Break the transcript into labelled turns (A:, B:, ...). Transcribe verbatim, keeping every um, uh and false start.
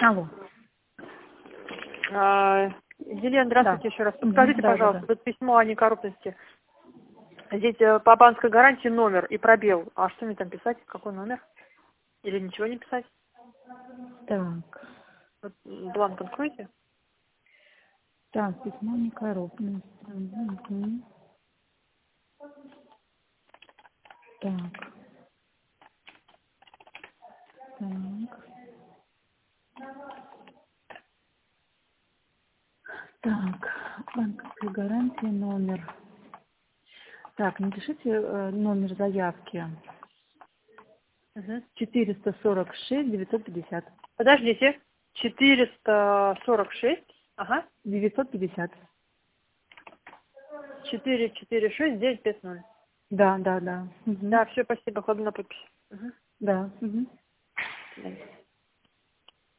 A: Алло.
B: А, Елена, здравствуйте,
A: Да.
B: еще раз. Скажите,
A: Да, да,
B: пожалуйста,
A: да.
B: вот письмо о некоррупности. Здесь э, по банковской гарантии номер и пробел. А что мне там писать? Какой номер? Или ничего не писать?
A: Так.
B: Вот, бланк откройте.
A: Так, письмо некоррупность. Угу. Так. Так. Так. Банковская гарантия, номер. Так, напишите э, номер заявки.
B: Мгм.
A: четыреста сорок шесть девятьсот пятьдесят.
B: Подождите. четыреста сорок шесть. Ага.
A: девятьсот пятьдесят.
B: четыре четыре шесть девять пять ноль.
A: Да, да, да. Угу.
B: Да, все, спасибо. Кладу на подпись. Угу.
A: Да. Угу.
B: До свидания.